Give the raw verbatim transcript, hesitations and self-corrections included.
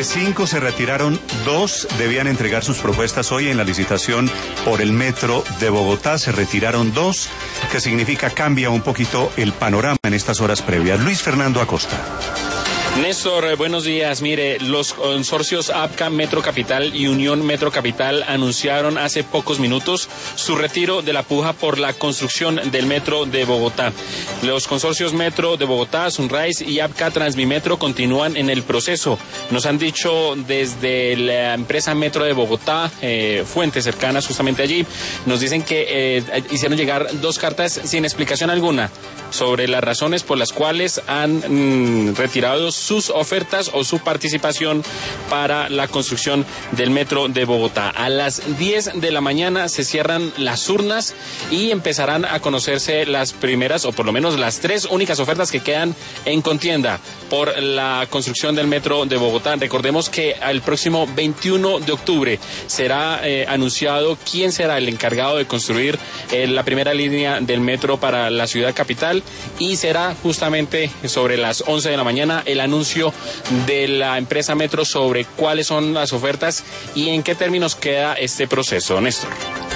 De cinco se retiraron dos, debían entregar sus propuestas hoy en la licitación por el metro de Bogotá. Se retiraron dos, que significa cambia un poquito el panorama en estas horas previas. Luis Fernando Acosta. Néstor, buenos días. Mire, los consorcios APCA, Metro Capital y Unión Metro Capital anunciaron hace pocos minutos su retiro de la puja por la construcción del metro de Bogotá. Los consorcios Metro de Bogotá, Sunrise y APCA Transmimetro continúan en el proceso. Nos han dicho desde la empresa Metro de Bogotá, eh, fuentes cercanas justamente allí, nos dicen que eh, hicieron llegar dos cartas sin explicación alguna sobre las razones por las cuales han mm, retirado sus ofertas o su participación para la construcción del metro de Bogotá. A las diez de la mañana se cierran las urnas y empezarán a conocerse las primeras, o por lo menos las tres únicas ofertas que quedan en contienda por la construcción del metro de Bogotá. Recordemos que el próximo veintiuno de octubre será eh, anunciado quién será el encargado de construir eh, la primera línea del metro para la ciudad capital, y será justamente sobre las once de la mañana el anuncio de la empresa Metro sobre cuáles son las ofertas y en qué términos queda este proceso, Néstor.